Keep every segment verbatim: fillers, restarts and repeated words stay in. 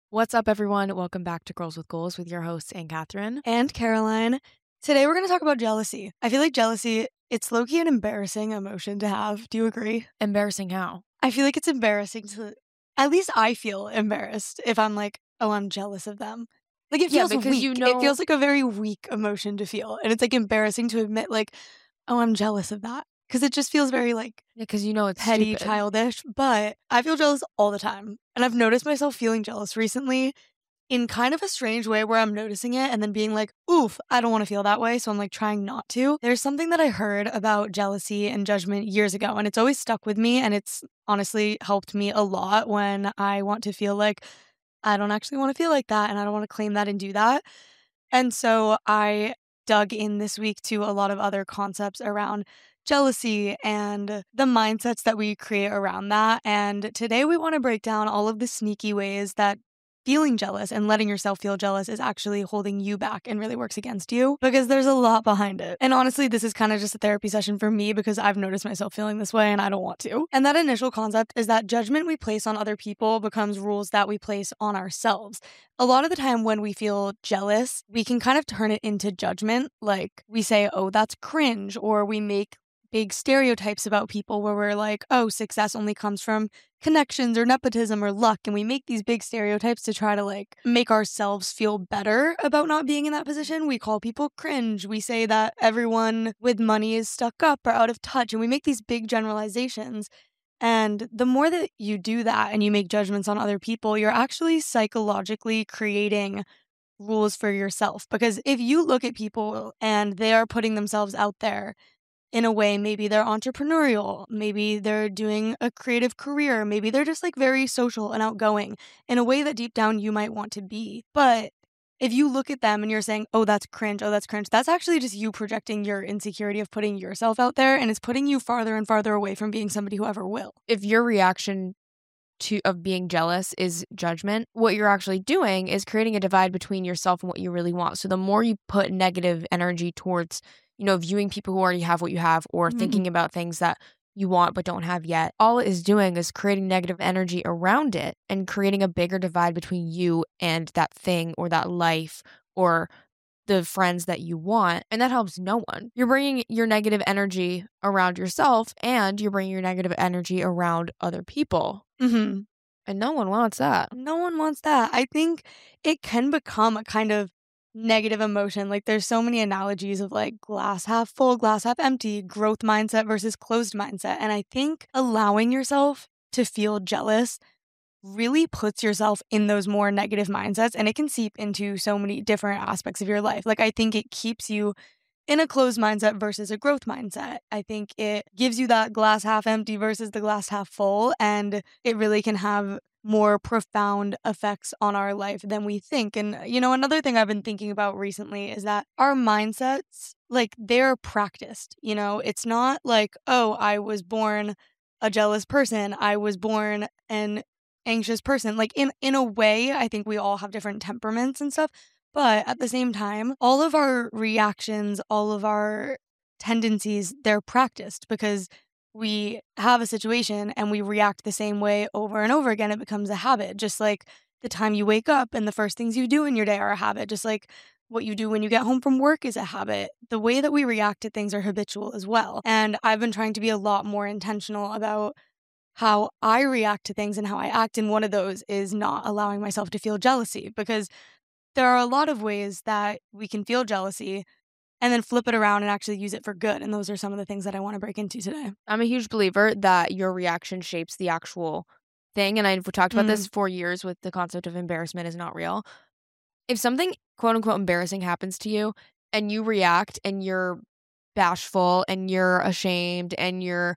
What's up, everyone? Welcome back to Girls with Goals with your hosts, Anne Catherine. And Caroline. Today we're going to talk about jealousy. I feel like jealousy, it's low-key an embarrassing emotion to have. Do you agree? Embarrassing how? I feel like it's embarrassing to, at least I feel embarrassed if I'm like, oh, I'm jealous of them. Like it Yeah, feels because weak. you know- It feels like a very weak emotion to feel. And it's like embarrassing to admit like, oh, I'm jealous of that. Because it just feels very like Yeah, because you know it's petty, stupid. childish. But I feel jealous all the time. And I've noticed myself feeling jealous recently in kind of a strange way where I'm noticing it and then being like, oof, I don't want to feel that way. So I'm like trying not to. There's something that I heard about jealousy and judgment years ago, and it's always stuck with me. And it's honestly helped me a lot when I want to feel like I don't actually want to feel like that and I don't want to claim that and do that. And so I dug in this week to a lot of other concepts around jealousy and the mindsets that we create around that. And today we want to break down all of the sneaky ways that feeling jealous and letting yourself feel jealous is actually holding you back and really works against you, because there's a lot behind it. And honestly, this is kind of just a therapy session for me because I've noticed myself feeling this way and I don't want to. And that initial concept is that judgment we place on other people becomes rules that we place on ourselves. A lot of the time when we feel jealous, we can kind of turn it into judgment. Like we say, oh, that's cringe, or we make big stereotypes about people where we're like, oh, success only comes from connections or nepotism or luck. And we make these big stereotypes to try to like make ourselves feel better about not being in that position. We call people cringe. We say that everyone with money is stuck up or out of touch. And we make these big generalizations. And the more that you do that and you make judgments on other people, you're actually psychologically creating rules for yourself. Because if you look at people and they are putting themselves out there in a way, maybe they're entrepreneurial, maybe they're doing a creative career, maybe they're just like very social and outgoing in a way that deep down you might want to be. But if you look at them and you're saying, oh, that's cringe, oh, that's cringe, that's actually just you projecting your insecurity of putting yourself out there, and it's putting you farther and farther away from being somebody who ever will. If your reaction to of being jealous is judgment, what you're actually doing is creating a divide between yourself and what you really want. So the more you put negative energy towards, you know, viewing people who already have what you have, or mm-hmm. thinking about things that you want but don't have yet, all it is doing is creating negative energy around it and creating a bigger divide between you and that thing or that life or the friends that you want. And that helps no one. You're bringing your negative energy around yourself and you're bringing your negative energy around other people. Mm-hmm. And no one wants that. No one wants that. I think it can become a kind of negative emotion. Like there's so many analogies of like glass half full, glass half empty, growth mindset versus closed mindset. And I think allowing yourself to feel jealous really puts yourself in those more negative mindsets, and it can seep into so many different aspects of your life. Like I think it keeps you in a closed mindset versus a growth mindset. I think it gives you that glass half empty versus the glass half full, and it really can have more profound effects on our life than we think. And, you know, another thing I've been thinking about recently is that our mindsets, like, they're practiced. You know, it's not like, oh, I was born a jealous person. I was born an anxious person. Like, in, in a way, I think we all have different temperaments and stuff. But at the same time, all of our reactions, all of our tendencies, they're practiced because we have a situation and we react the same way over and over again. It becomes a habit, just like the time you wake up and the first things you do in your day are a habit, just like what you do when you get home from work is a habit. The way that we react to things are habitual as well. And I've been trying to be a lot more intentional about how I react to things and how I act. And one of those is not allowing myself to feel jealousy, because there are a lot of ways that we can feel jealousy and then flip it around and actually use it for good. And those are some of the things that I want to break into today. I'm a huge believer that your reaction shapes the actual thing. And I've talked about mm. this for years with the concept of embarrassment is not real. If something quote unquote embarrassing happens to you and you react and you're bashful and you're ashamed and you're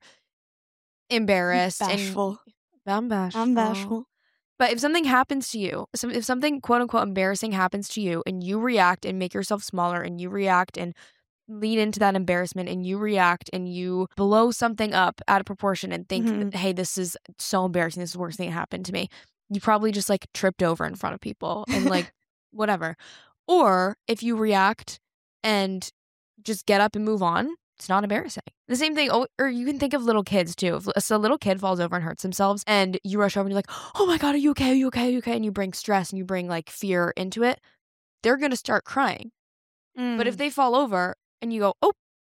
embarrassed. Bashful. And I'm bashful. I'm bashful. But if something happens to you, if something quote unquote embarrassing happens to you and you react and make yourself smaller and you react and lean into that embarrassment and you react and you blow something up out of proportion and think, mm-hmm. hey, this is so embarrassing. This is the worst thing that happened to me. You probably just like tripped over in front of people and like whatever. Or if you react and just get up and move on, it's not embarrassing. The same thing, oh, or you can think of little kids too. If so a little kid falls over and hurts themselves and you rush over and you're like, oh my God, are you okay? Are you okay? Are you okay? And you bring stress and you bring like fear into it, they're going to start crying. Mm. But if they fall over and you go, oh,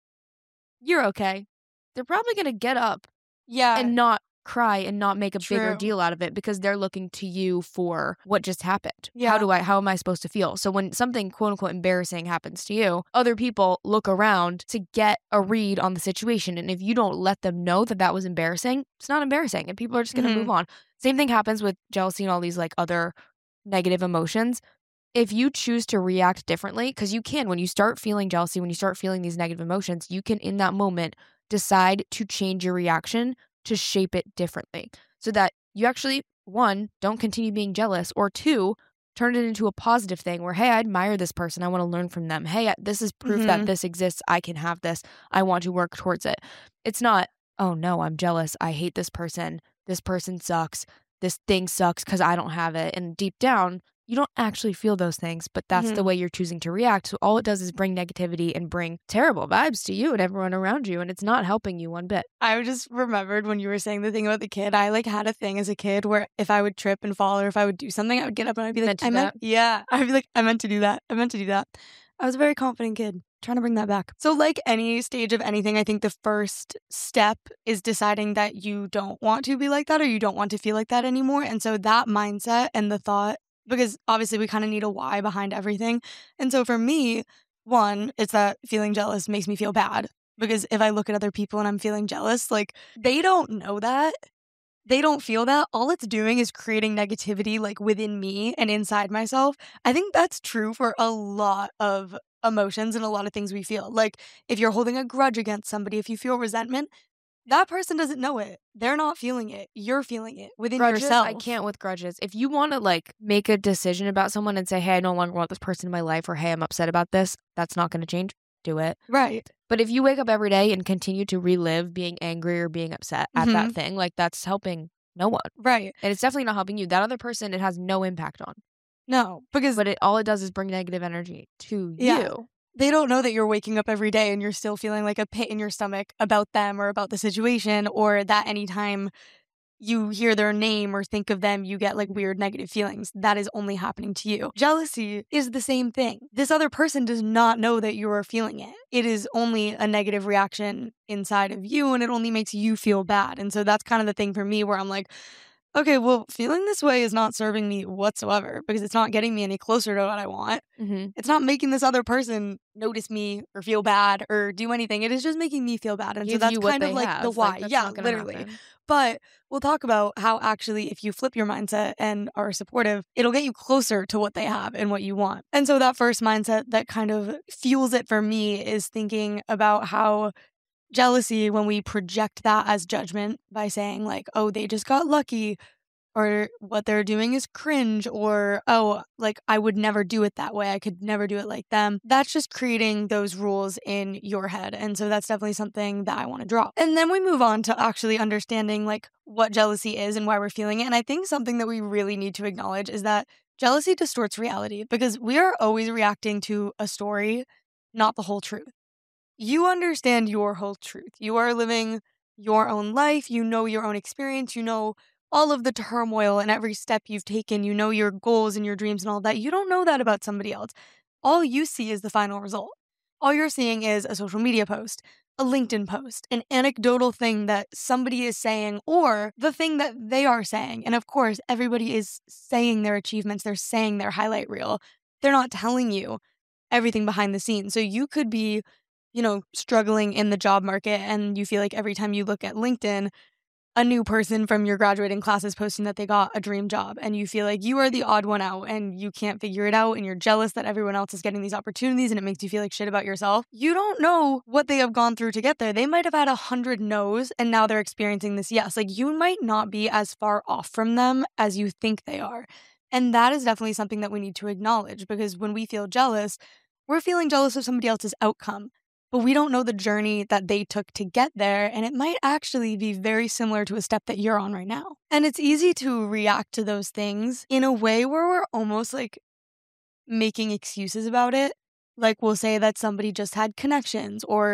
you're okay, they're probably going to get up yeah. and not cry and not make a True. bigger deal out of it because they're looking to you for what just happened. Yeah. How do I, how am I supposed to feel? So when something quote unquote embarrassing happens to you, other people look around to get a read on the situation. And if you don't let them know that that was embarrassing, it's not embarrassing and people are just going to Mhm. move on. Same thing happens with jealousy and all these like other negative emotions. If you choose to react differently, because you can, when you start feeling jealousy, when you start feeling these negative emotions, you can in that moment decide to change your reaction to shape it differently so that you actually, one, don't continue being jealous, or two, turn it into a positive thing where, hey, I admire this person. I want to learn from them. Hey, this is proof Mhm. that this exists. I can have this. I want to work towards it. It's not, oh no, I'm jealous. I hate this person. This person sucks. This thing sucks because I don't have it. And deep down, you don't actually feel those things, but that's the Mhm. way you're choosing to react. So all it does is bring negativity and bring terrible vibes to you and everyone around you. And it's not helping you one bit. I just remembered when you were saying the thing about the kid, I like had a thing as a kid where if I would trip and fall or if I would do something, I would get up and I'd be like, Meant to I do meant, yeah. I'd be like, I meant to do that. I meant to do that. I was a very confident kid. Trying to bring that back. So like any stage of anything, I think the first step is deciding that you don't want to be like that or you don't want to feel like that anymore. And so that mindset and the thought, because obviously we kind of need a why behind everything. And so for me, one, it's that feeling jealous makes me feel bad. Because if I look at other people and I'm feeling jealous, like they don't know that. They don't feel that. All it's doing is creating negativity like within me and inside myself. I think that's true for a lot of emotions and a lot of things we feel. Like if you're holding a grudge against somebody, if you feel resentment, that person doesn't know it. They're not feeling it. You're feeling it within grudges, yourself. I can't with grudges. If you want to like make a decision about someone and say, hey, I no longer want this person in my life, or hey, I'm upset about this, that's not going to change. Do it. Right. But if you wake up every day and continue to relive being angry or being upset at Mhm. that thing, like that's helping no one. Right. And it's definitely not helping you. That other person, it has no impact on. No, because But it all it does is bring negative energy to Yeah. you. they don't know that you're waking up every day and you're still feeling like a pit in your stomach about them or about the situation, or that anytime you hear their name or think of them, you get like weird negative feelings. That is only happening to you. Jealousy is the same thing. This other person does not know that you are feeling it. It is only a negative reaction inside of you and it only makes you feel bad. And so that's kind of the thing for me where I'm like, okay, well, feeling this way is not serving me whatsoever because it's not getting me any closer to what I want. Mm-hmm. It's not making this other person notice me or feel bad or do anything. It is just making me feel bad. And Give so that's you what kind of they like have. the why. Like, that's yeah, not gonna literally. happen. But we'll talk about how actually, if you flip your mindset and are supportive, it'll get you closer to what they have and what you want. And so that first mindset that kind of fuels it for me is thinking about how jealousy, when we project that as judgment by saying like, oh, they just got lucky, or what they're doing is cringe, or, oh, like, I would never do it that way. I could never do it like them. That's just creating those rules in your head. And so that's definitely something that I want to drop. And then we move on to actually understanding, like, what jealousy is and why we're feeling it. And I think something that we really need to acknowledge is that jealousy distorts reality because we are always reacting to a story, not the whole truth. You understand your whole truth. You are living your own life. You know your own experience. You know all of the turmoil and every step you've taken. You know your goals and your dreams and all that. You don't know that about somebody else. All you see is the final result. All you're seeing is a social media post, a LinkedIn post, an anecdotal thing that somebody is saying, or the thing that they are saying. And of course, everybody is saying their achievements. They're saying their highlight reel. They're not telling you everything behind the scenes. So you could be, you know, struggling in the job market and you feel like every time you look at LinkedIn, a new person from your graduating class is posting that they got a dream job and you feel like you are the odd one out and you can't figure it out and you're jealous that everyone else is getting these opportunities and it makes you feel like shit about yourself. You don't know what they have gone through to get there. They might have had a hundred no's and now they're experiencing this yes. Like you might not be as far off from them as you think they are. And that is definitely something that we need to acknowledge because when we feel jealous, we're feeling jealous of somebody else's outcome. But we don't know the journey that they took to get there, and it might actually be very similar to a step that you're on right now. And it's easy to react to those things in a way where we're almost like making excuses about it. Like we'll say that somebody just had connections or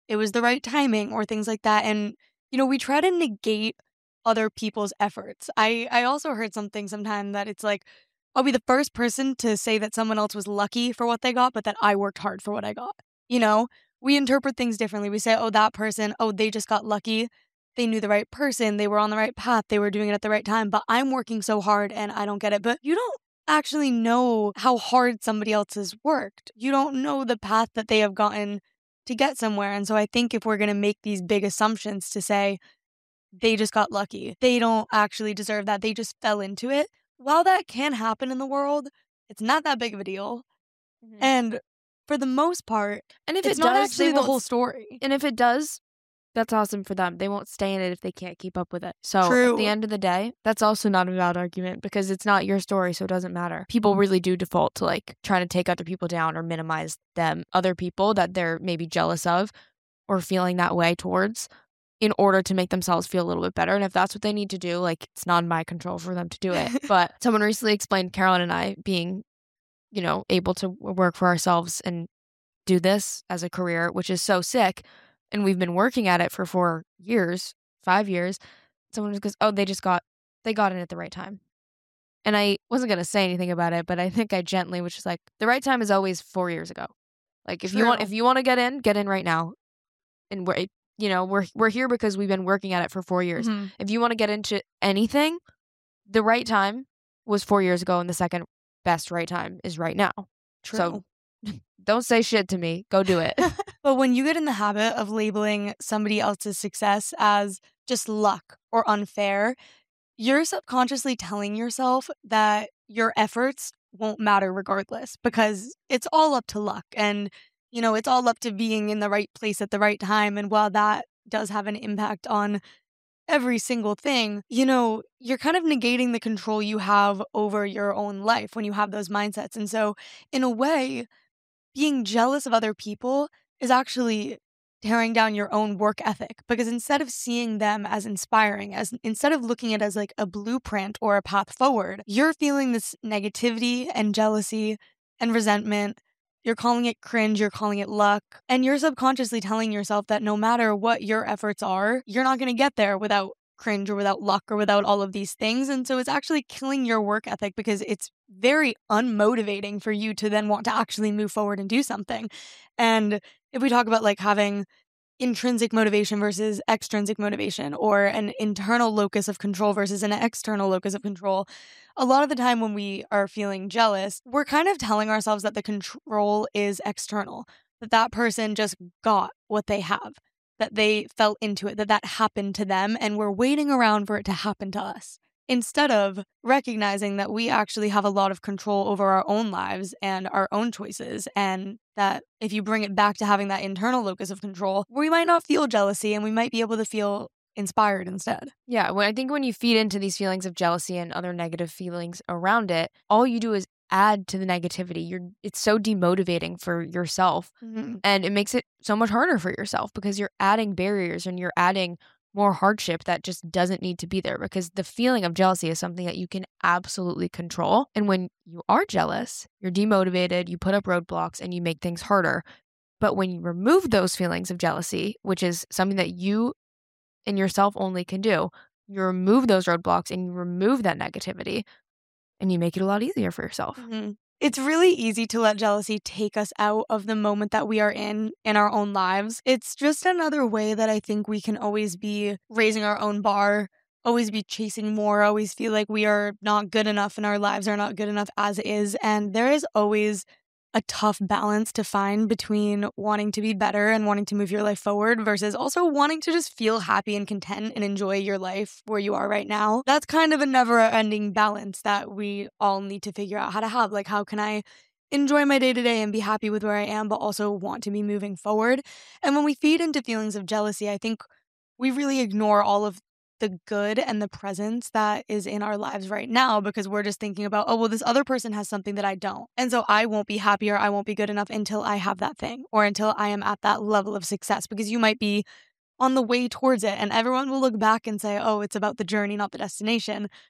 it was the right timing or things like that. And, you know, we try to negate other people's efforts. I, I also heard something sometime that it's like, I'll be the first person to say that someone else was lucky for what they got, but that I worked hard for what I got. You know, we interpret things differently. We say, oh, that person, oh, they just got lucky. They knew the right person. They were on the right path. They were doing it at the right time. But I'm working so hard and I don't get it. But you don't actually know how hard somebody else has worked. You don't know the path that they have gotten to get somewhere. And so I think if we're going to make these big assumptions to say they just got lucky, they don't actually deserve that, they just fell into it. While that can happen in the world, it's not that big of a deal. Mm-hmm. And for the most part, and if it's it not does, actually they the won't- whole story. And if it does, that's awesome for them. They won't stay in it if they can't keep up with it. So True. At the end of the day, that's also not a valid argument because it's not your story, so it doesn't matter. People really do default to like trying to take other people down or minimize them, other people that they're maybe jealous of or feeling that way towards in order to make themselves feel a little bit better. And if that's what they need to do, like it's not in my control for them to do it. But someone recently explained Caroline and I being, you know, able to work for ourselves and do this as a career, which is so sick. And we've been working at it for four years, five years. Someone just goes, oh, they just got, they got in at the right time. And I wasn't going to say anything about it, but I think I gently was just like, the right time is always four years ago. Like if True. you want, if you want to get in, get in right now. And we're, you know, we're, we're here because we've been working at it for four years. Mm-hmm. If you want to get into anything, the right time was four years ago. And the second best right time is right now. True. So don't say shit to me. Go do it. But when you get in the habit of labeling somebody else's success as just luck or unfair, you're subconsciously telling yourself that your efforts won't matter regardless because it's all up to luck. And, you know, it's all up to being in the right place at the right time. And while that does have an impact on every single thing, you know, you're kind of negating the control you have over your own life when you have those mindsets. And so, in a way, being jealous of other people is actually tearing down your own work ethic because instead of seeing them as inspiring, as instead of looking at it as like a blueprint or a path forward, you're feeling this negativity and jealousy and resentment. You're calling it cringe, you're calling it luck, and you're subconsciously telling yourself that no matter what your efforts are, you're not going to get there without cringe or without luck or without all of these things. And so it's actually killing your work ethic because it's very unmotivating for you to then want to actually move forward and do something. And if we talk about like having intrinsic motivation versus extrinsic motivation or an internal locus of control versus an external locus of control, a lot of the time when we are feeling jealous, we're kind of telling ourselves that the control is external, that that person just got what they have, that they fell into it, that that happened to them, and we're waiting around for it to happen to us. Instead of recognizing that we actually have a lot of control over our own lives and our own choices, and that if you bring it back to having that internal locus of control, we might not feel jealousy and we might be able to feel inspired instead. Yeah, when I think when you feed into these feelings of jealousy and other negative feelings around it, all you do is add to the negativity. You're it's so demotivating for yourself, Mm-hmm. and it makes it so much harder for yourself because you're adding barriers and you're adding more hardship that just doesn't need to be there because the feeling of jealousy is something that you can absolutely control. And when you are jealous, you're demotivated, you put up roadblocks and you make things harder. But when you remove those feelings of jealousy, which is something that you and yourself only can do, you remove those roadblocks and you remove that negativity and you make it a lot easier for yourself. Mm-hmm. It's really easy to let jealousy take us out of the moment that we are in in our own lives. It's just another way that I think we can always be raising our own bar, always be chasing more, always feel like we are not good enough and our lives are not good enough as is. And there is always a tough balance to find between wanting to be better and wanting to move your life forward versus also wanting to just feel happy and content and enjoy your life where you are right now. That's kind of a never-ending balance that we all need to figure out how to have. Like, how can I enjoy my day-to-day and be happy with where I am, but also want to be moving forward? And when we feed into feelings of jealousy, I think we really ignore all of the good and the presence that is in our lives right now because we're just thinking about, oh, well, this other person has something that I don't. And so I won't be happy or I won't be good enough until I have that thing or until I am at that level of success because you might be on the way towards it and everyone will look back and say, oh, it's about the journey, not the destination.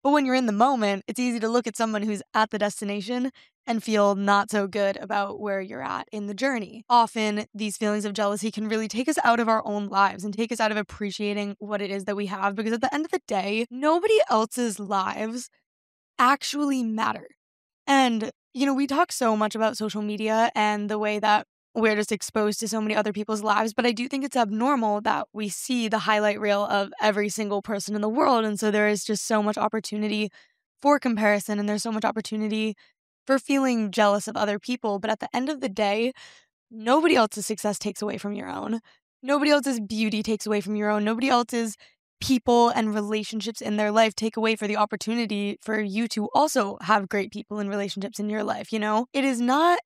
But when you're in the moment, it's easy to look at someone who's at the destination and feel not so good about where you're at in the journey. Often, these feelings of jealousy can really take us out of our own lives and take us out of appreciating what it is that we have, because at the end of the day, nobody else's lives actually matter. And, you know, we talk so much about social media and the way that we're just exposed to so many other people's lives, but I do think it's abnormal that we see the highlight reel of every single person in the world. And so there is just so much opportunity for comparison, and there's so much opportunity for feeling jealous of other people. But at the end of the day, nobody else's success takes away from your own. Nobody else's beauty takes away from your own. Nobody else's people and relationships in their life take away for the opportunity for you to also have great people and relationships in your life, you know? It is not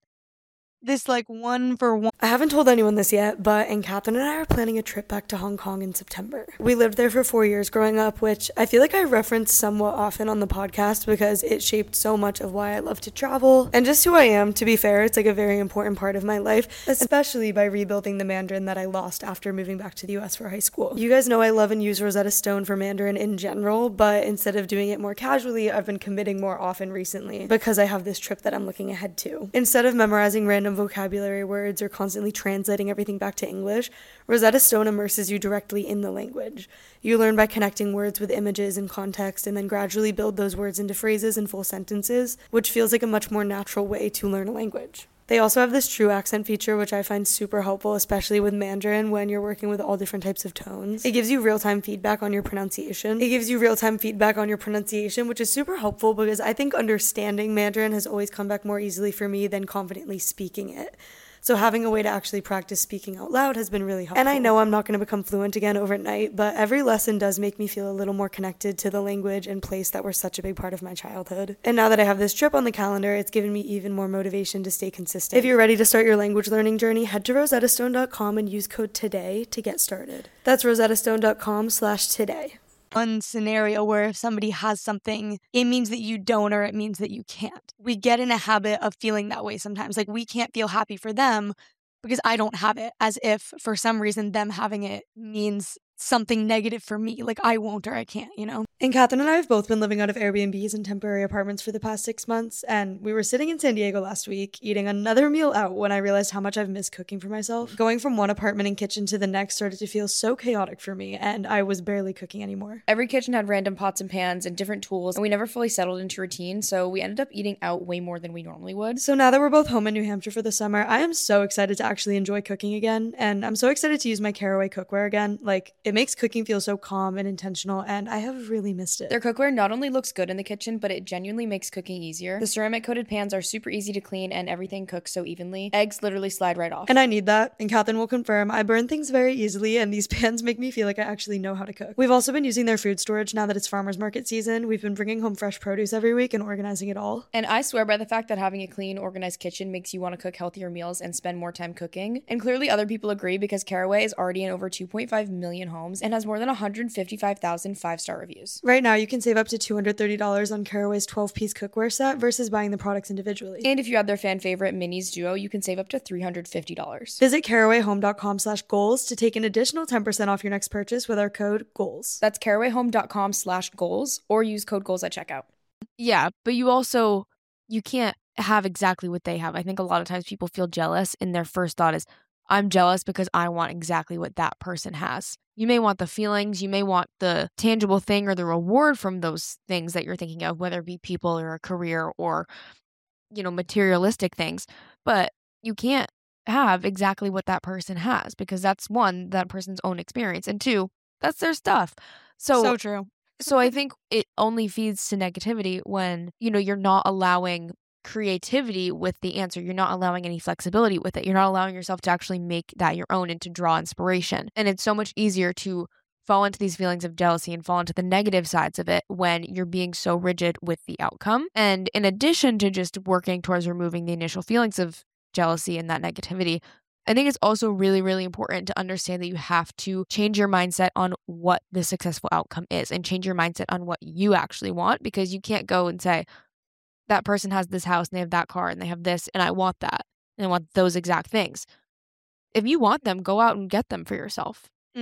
this like one for one. I haven't told anyone this yet, but and Catherine and I are planning a trip back to Hong Kong in September. We lived there for four years growing up, which I feel like I reference somewhat often on the podcast because it shaped so much of why I love to travel and just who I am. To be fair, it's like a very important part of my life, especially by rebuilding the Mandarin that I lost after moving back to the U S for high school. You guys know I love and use Rosetta Stone for Mandarin in general, but instead of doing it more casually, I've been committing more often recently because I have this trip that I'm looking ahead to. Instead of memorizing random vocabulary words or constantly translating everything back to English, Rosetta Stone immerses you directly in the language. You learn by connecting words with images and context, and then gradually build those words into phrases and full sentences, which feels like a much more natural way to learn a language. They also have this true accent feature, which I find super helpful, especially with Mandarin when you're working with all different types of tones. It gives you real-time feedback on your pronunciation. It gives you real-time feedback on your pronunciation, which is super helpful because I think understanding Mandarin has always come back more easily for me than confidently speaking it. So having a way to actually practice speaking out loud has been really helpful. And I know I'm not going to become fluent again overnight, but every lesson does make me feel a little more connected to the language and place that were such a big part of my childhood. And now that I have this trip on the calendar, it's given me even more motivation to stay consistent. If you're ready to start your language learning journey, head to rosetta stone dot com and use code TODAY to get started. That's rosetta stone dot com slash today. One scenario where if somebody has something, it means that you don't, or it means that you can't. We get in a habit of feeling that way sometimes. Like, we can't feel happy for them because I don't have it, as if for some reason them having it means something negative for me. Like, I won't or I can't, you know? And Catherine and I have both been living out of Airbnbs and temporary apartments for the past six months, and we were sitting in San Diego last week eating another meal out when I realized how much I've missed cooking for myself. Going from one apartment and kitchen to the next started to feel so chaotic for me, and I was barely cooking anymore. Every kitchen had random pots and pans and different tools, and we never fully settled into routine, so we ended up eating out way more than we normally would. So now that we're both home in New Hampshire for the summer, I am so excited to actually enjoy cooking again, and I'm so excited to use my Caraway cookware again. Like, it makes cooking feel so calm and intentional, and I have really missed it. Their cookware not only looks good in the kitchen, but it genuinely makes cooking easier. The ceramic coated pans are super easy to clean, and everything cooks so evenly. Eggs literally slide right off. And I need that, and Catherine will confirm. I burn things very easily, and these pans make me feel like I actually know how to cook. We've also been using their food storage now that it's farmers market season. We've been bringing home fresh produce every week and organizing it all. And I swear by the fact that having a clean, organized kitchen makes you want to cook healthier meals and spend more time cooking. And clearly other people agree, because Caraway is already in over two point five million homes and has more than one hundred fifty-five thousand five-star reviews. Right now, you can save up to two hundred thirty dollars on Caraway's twelve-piece cookware set versus buying the products individually. And if you add their fan favorite Minis Duo, you can save up to three hundred fifty dollars. Visit carawayhome.com slash goals to take an additional ten percent off your next purchase with our code GOALS. That's carawayhome.com slash goals, or use code GOALS at checkout. Yeah, but you also, you can't have exactly what they have. I think a lot of times people feel jealous, and their first thought is, I'm jealous because I want exactly what that person has. You may want the feelings, you may want the tangible thing or the reward from those things that you're thinking of, whether it be people or a career or, you know, materialistic things. But you can't have exactly what that person has, because that's one, that person's own experience, and two, that's their stuff. So, so true. So I think it only feeds to negativity when, you know, you're not allowing creativity with the answer. You're not allowing any flexibility with it. You're not allowing yourself to actually make that your own and to draw inspiration. And it's so much easier to fall into these feelings of jealousy and fall into the negative sides of it when you're being so rigid with the outcome. And in addition to just working towards removing the initial feelings of jealousy and that negativity, I think it's also really, really important to understand that you have to change your mindset on what the successful outcome is and change your mindset on what you actually want, because you can't go and say, that person has this house and they have that car and they have this and I want that and I want those exact things. If you want them, go out and get them for yourself. Mm.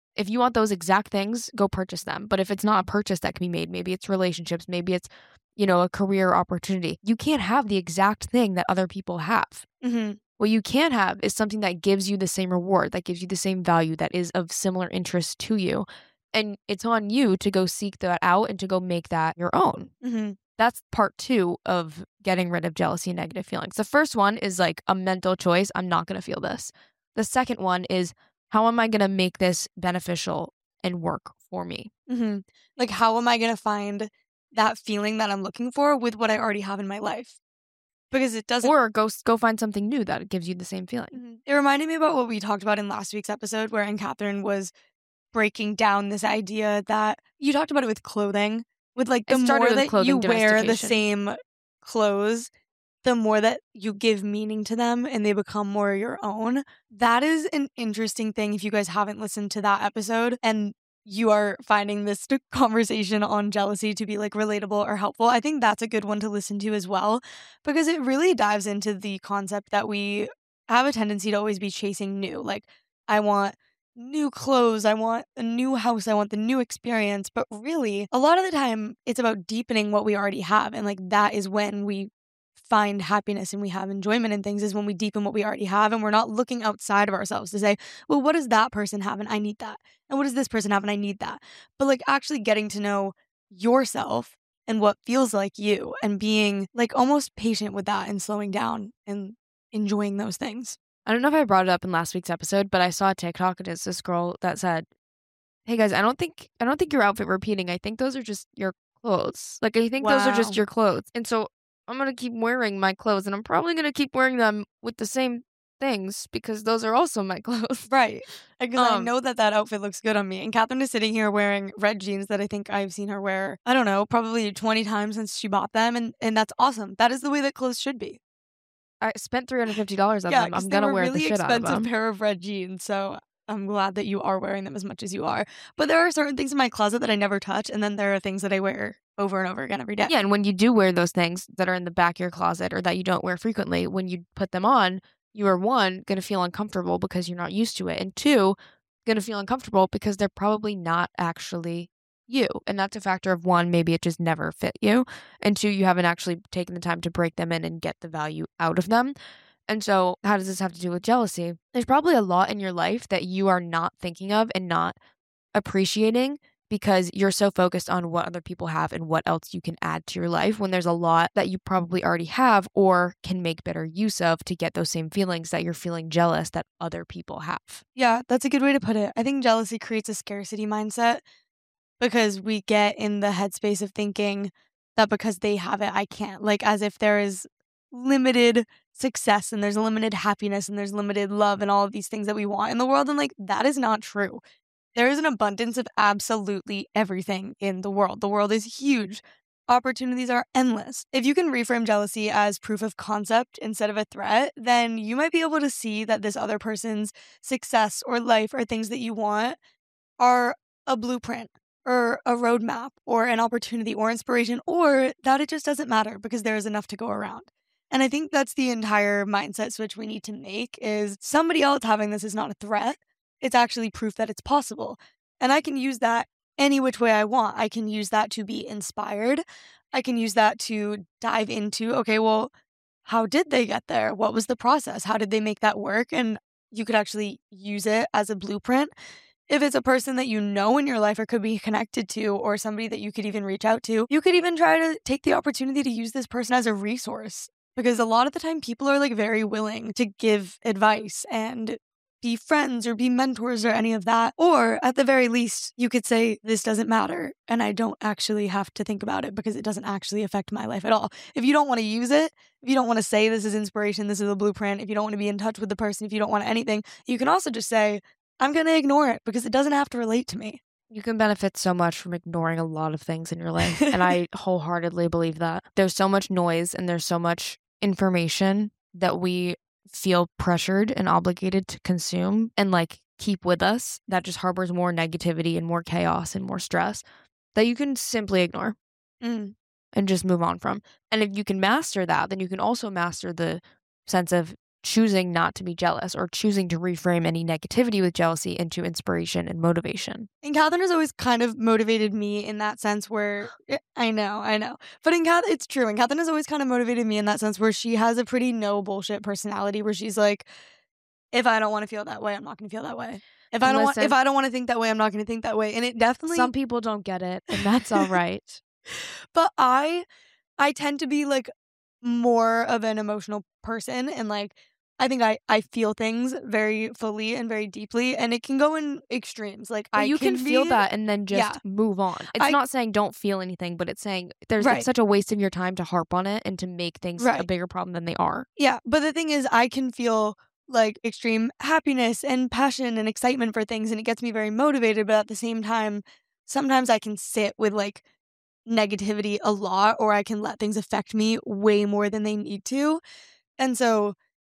If you want those exact things, go purchase them. But if it's not a purchase that can be made, maybe it's relationships, maybe it's, you know, a career opportunity. You can't have the exact thing that other people have. Mm-hmm. What you can have is something that gives you the same reward, that gives you the same value, that is of similar interest to you. And it's on you to go seek that out and to go make that your own. Mm-hmm. That's part two of getting rid of jealousy and negative feelings. The first one is like a mental choice. I'm not going to feel this. The second one is, how am I going to make this beneficial and work for me? Mm-hmm. Like, how am I going to find that feeling that I'm looking for with what I already have in my life? Because it doesn't... Or go go find something new that gives you the same feeling. Mm-hmm. It reminded me about what we talked about in last week's episode, where Anne-Catherine was breaking down this idea that you talked about it with clothing. With like the more that you wear the same clothes, the more that you give meaning to them and they become more your own. That is an interesting thing. If you guys haven't listened to that episode and you are finding this conversation on jealousy to be like relatable or helpful, I think that's a good one to listen to as well, because it really dives into the concept that we have a tendency to always be chasing new. Like, I want new clothes, I want a new house, I want the new experience. But really, a lot of the time, it's about deepening what we already have. And like, that is when we find happiness and we have enjoyment in things, is when we deepen what we already have. And we're not looking outside of ourselves to say, well, what does that person have and I need that? And what does this person have and I need that? But like, actually getting to know yourself and what feels like you, and being like almost patient with that and slowing down and enjoying those things. I don't know if I brought it up in last week's episode, but I saw a TikTok and it's this girl that said, hey guys, I don't think I don't think your outfit repeating. I think those are just your clothes. Like, I think wow. those are just your clothes. And so I'm going to keep wearing my clothes, and I'm probably going to keep wearing them with the same things because those are also my clothes. Right. Because um, I know that that outfit looks good on me. And Catherine is sitting here wearing red jeans that I think I've seen her wear, I don't know, probably twenty times since she bought them. And, and that's awesome. That is the way that clothes should be. I spent three hundred fifty dollars on yeah, them. I'm going to wear really the shit out of them. Expensive pair of red jeans, so I'm glad that you are wearing them as much as you are. But there are certain things in my closet that I never touch, and then there are things that I wear over and over again every day. Yeah, and when you do wear those things that are in the back of your closet or that you don't wear frequently, when you put them on, you are, one, going to feel uncomfortable because you're not used to it, and two, going to feel uncomfortable because they're probably not actually you. And that's a factor of, one, maybe it just never fit you, and two, you haven't actually taken the time to break them in and get the value out of them. And so how does this have to do with jealousy? There's probably a lot in your life that you are not thinking of and not appreciating because you're so focused on what other people have and what else you can add to your life, when there's a lot that you probably already have or can make better use of to get those same feelings that you're feeling jealous that other people have. Yeah, that's a good way to put it. I think jealousy creates a scarcity mindset because we get in the headspace of thinking that because they have it, I can't. Like, as if there is limited success and there's limited happiness and there's limited love and all of these things that we want in the world. And like, that is not true. There is an abundance of absolutely everything in the world. The world is huge. Opportunities are endless. If you can reframe jealousy as proof of concept instead of a threat, then you might be able to see that this other person's success or life or things that you want are a blueprint or a roadmap or an opportunity or inspiration, or that it just doesn't matter because there is enough to go around. And I think that's the entire mindset switch we need to make, is somebody else having this is not a threat. It's actually proof that it's possible. And I can use that any which way I want. I can use that to be inspired. I can use that to dive into, okay, well, how did they get there? What was the process? How did they make that work? And you could actually use it as a blueprint. If it's a person that you know in your life or could be connected to, or somebody that you could even reach out to, you could even try to take the opportunity to use this person as a resource. Because a lot of the time people are like very willing to give advice and be friends or be mentors or any of that. Or at the very least, you could say, this doesn't matter and I don't actually have to think about it because it doesn't actually affect my life at all. If you don't want to use it, if you don't want to say this is inspiration, this is a blueprint, if you don't want to be in touch with the person, if you don't want anything, you can also just say, I'm going to ignore it because it doesn't have to relate to me. You can benefit so much from ignoring a lot of things in your life. And I wholeheartedly believe that. There's so much noise and there's so much information that we feel pressured and obligated to consume and like keep with us that just harbors more negativity and more chaos and more stress that you can simply ignore mm. and just move on from. And if you can master that, then you can also master the sense of choosing not to be jealous or choosing to reframe any negativity with jealousy into inspiration and motivation. And Catherine has always kind of motivated me in that sense where, I know, I know. But in Cath, it's true. And Catherine has always kind of motivated me in that sense where she has a pretty no bullshit personality where she's like, if I don't want to feel that way, I'm not going to feel that way. If I don't want, if I don't want to think that way, I'm not going to think that way. And it definitely, some people don't get it, and that's all right. But I, I tend to be like more of an emotional person, and like I think I, I feel things very fully and very deeply, and it can go in extremes. Like but I you can, can feel be, that and then just yeah. move on. It's I, not saying don't feel anything, but it's saying there's right. it's such a waste of your time to harp on it and to make things right. a bigger problem than they are. Yeah, but the thing is, I can feel like extreme happiness and passion and excitement for things, and it gets me very motivated. But at the same time, sometimes I can sit with like negativity a lot, or I can let things affect me way more than they need to. And so,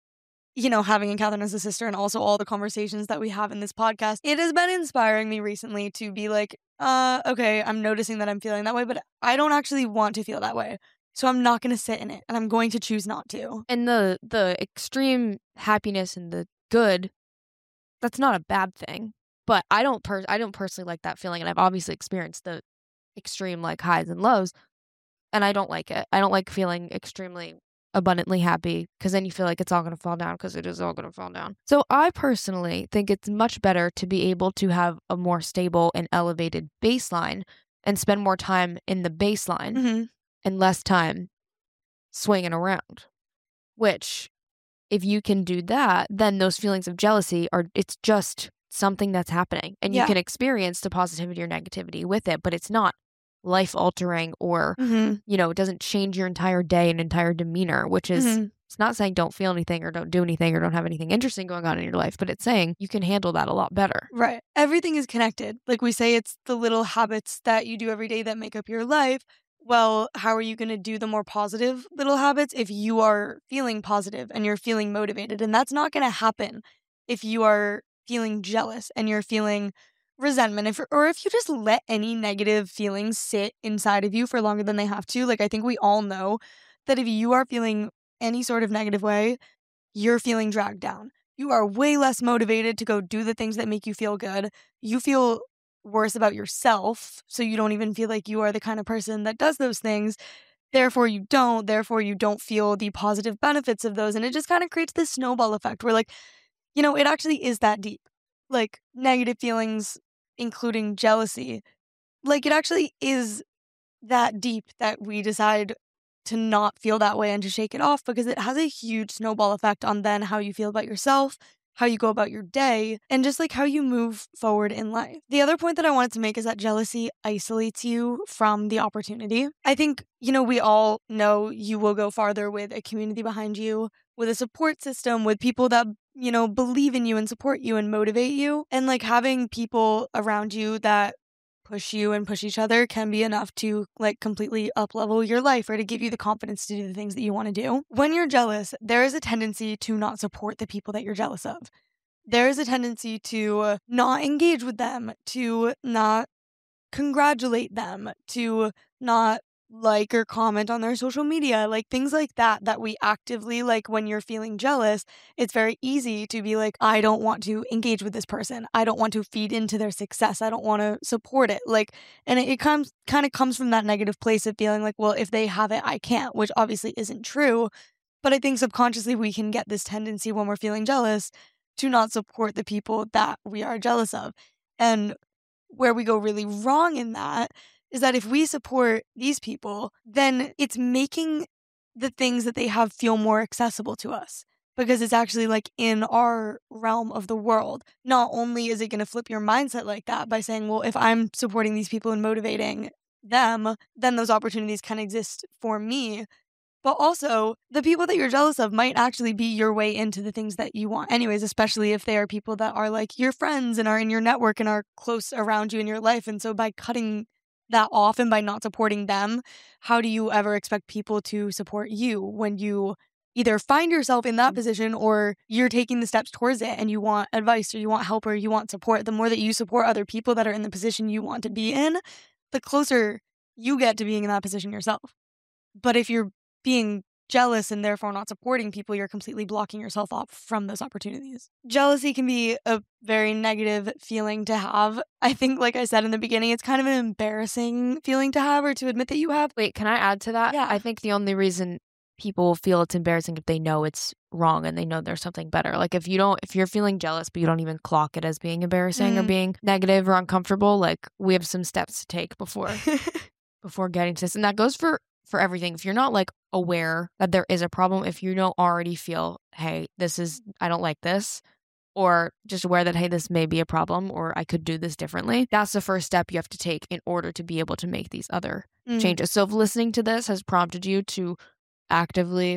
you know, having Catherine as a sister and also all the conversations that we have in this podcast, it has been inspiring me recently to be like, uh, okay, I'm noticing that I'm feeling that way, but I don't actually want to feel that way. So I'm not going to sit in it, and I'm going to choose not to. And the the extreme happiness and the good, that's not a bad thing. But I don't per- I don't personally like that feeling, and I've obviously experienced the extreme like highs and lows, and I don't like it. I don't like feeling extremely abundantly happy, because then you feel like it's all going to fall down, because it is all going to fall down. So I personally think it's much better to be able to have a more stable and elevated baseline and spend more time in the baseline Mm-hmm. and less time swinging around, which if you can do that, then those feelings of jealousy are, it's just something that's happening, and you Yeah. can experience the positivity or negativity with it, but it's not life altering or, Mm-hmm. you know, it doesn't change your entire day and entire demeanor, which is, Mm-hmm. it's not saying don't feel anything or don't do anything or don't have anything interesting going on in your life, but it's saying you can handle that a lot better. Right. Everything is connected. Like we say, it's the little habits that you do every day that make up your life. Well, how are you going to do the more positive little habits if you are feeling positive and you're feeling motivated? And that's not going to happen if you are feeling jealous and you're feeling resentment, if, or if you just let any negative feelings sit inside of you for longer than they have to. Like, I think we all know that if you are feeling any sort of negative way, you're feeling dragged down. You are way less motivated to go do the things that make you feel good. You feel worse about yourself, so you don't even feel like you are the kind of person that does those things. Therefore, you don't. Therefore, you don't feel the positive benefits of those. And it just kind of creates this snowball effect where, like, you know, it actually is that deep. Like, negative feelings, including jealousy, like, it actually is that deep that we decide to not feel that way and to shake it off, because it has a huge snowball effect on then how you feel about yourself, how you go about your day, and just like how you move forward in life. The other point that I wanted to make is that jealousy isolates you from the opportunity. I think, you know, we all know you will go farther with a community behind you, with a support system, with people that, you know, believe in you and support you and motivate you. And like having people around you that push you and push each other can be enough to like completely up-level your life or to give you the confidence to do the things that you want to do. When you're jealous, there is a tendency to not support the people that you're jealous of. There is a tendency to not engage with them, to not congratulate them, to not like or comment on their social media, like things like that, that we actively, like when you're feeling jealous, it's very easy to be like, I don't want to engage with this person. I don't want to feed into their success. I don't want to support it. Like, and it, it comes kind of comes from that negative place of feeling like, well, if they have it, I can't, which obviously isn't true. But I think subconsciously we can get this tendency when we're feeling jealous to not support the people that we are jealous of. And where we go really wrong in that is that if we support these people, then it's making the things that they have feel more accessible to us, because it's actually like in our realm of the world. Not only is it going to flip your mindset like that by saying, well, if I'm supporting these people and motivating them, then those opportunities can exist for me. But also, the people that you're jealous of might actually be your way into the things that you want. Anyways, especially if they are people that are like your friends and are in your network and are close around you in your life. And so by cutting that off and by not supporting them, how do you ever expect people to support you when you either find yourself in that position or you're taking the steps towards it and you want advice or you want help or you want support? The more that you support other people that are in the position you want to be in, the closer you get to being in that position yourself. But if you're being jealous and therefore not supporting people, you're completely blocking yourself off from those opportunities. Jealousy can be a very negative feeling to have. I think, like I said in the beginning, it's kind of an embarrassing feeling to have or to admit that you have. Wait, can I add to that? Yeah. I think the only reason people feel it's embarrassing if they know it's wrong and they know there's something better. Like if you don't, if you're feeling jealous, but you don't even clock it as being embarrassing Mm. or being negative or uncomfortable, like we have some steps to take before before getting to this. And that goes for for everything. If you're not like aware that there is a problem, if you don't already feel, hey, this is, I don't like this, or just aware that, hey, this may be a problem or I could do this differently, that's the first step you have to take in order to be able to make these other Mm. changes. So if listening to this has prompted you to actively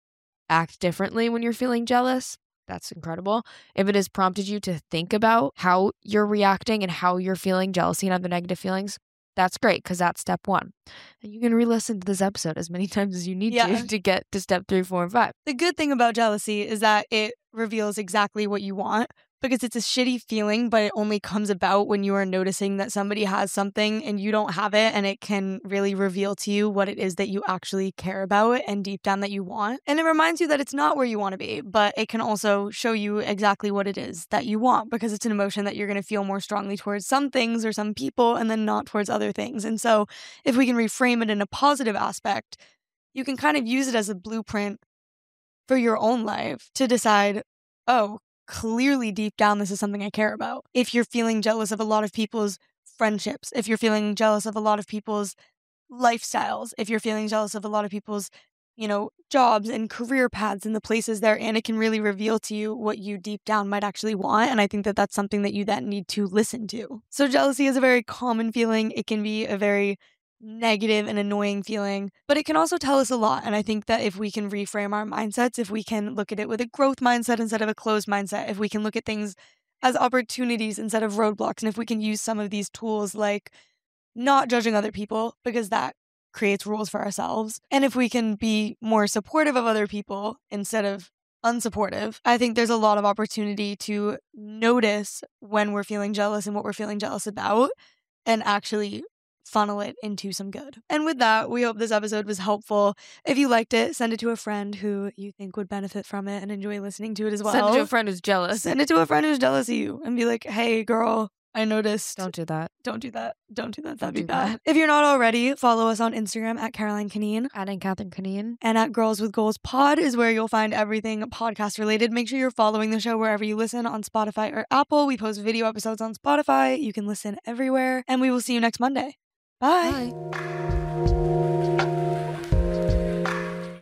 act differently when you're feeling jealous, that's incredible. If it has prompted you to think about how you're reacting and how you're feeling jealousy and other negative feelings, that's great because that's step one. And you can re-listen to this episode as many times as you need Yeah. to to get to step three, four, and five. The good thing about jealousy is that it reveals exactly what you want because it's a shitty feeling, but it only comes about when you are noticing that somebody has something and you don't have it, and it can really reveal to you what it is that you actually care about and deep down that you want. And it reminds you that it's not where you want to be, but it can also show you exactly what it is that you want because it's an emotion that you're going to feel more strongly towards some things or some people and then not towards other things. And so if we can reframe it in a positive aspect, you can kind of use it as a blueprint for your own life to decide, oh, clearly deep down, this is something I care about. If you're feeling jealous of a lot of people's friendships, if you're feeling jealous of a lot of people's lifestyles, if you're feeling jealous of a lot of people's, you know, jobs and career paths and the places they're in, it can really reveal to you what you deep down might actually want. And I think that that's something that you then need to listen to. So jealousy is a very common feeling. It can be a very negative and annoying feeling, but it can also tell us a lot. And I think that if we can reframe our mindsets, if we can look at it with a growth mindset instead of a closed mindset, if we can look at things as opportunities instead of roadblocks, and if we can use some of these tools like not judging other people because that creates rules for ourselves, and if we can be more supportive of other people instead of unsupportive, I think there's a lot of opportunity to notice when we're feeling jealous and what we're feeling jealous about and actually funnel it into some good. And with that, we hope this episode was helpful. If you liked it, send it to a friend who you think would benefit from it and enjoy listening to it as well. Send it to a friend who's jealous. Send it to a friend who's jealous of you and be like, hey, girl, I noticed. Don't do that. Don't do that. Don't do that. That'd Don't be do bad. that. If you're not already, follow us on Instagram at Caroline Canine. Adding Catherine Canine. And at Girls with Goals Pod is where you'll find everything podcast related. Make sure you're following the show wherever you listen on Spotify or Apple. We post video episodes on Spotify. You can listen everywhere. And we will see you next Monday. Bye. Bye.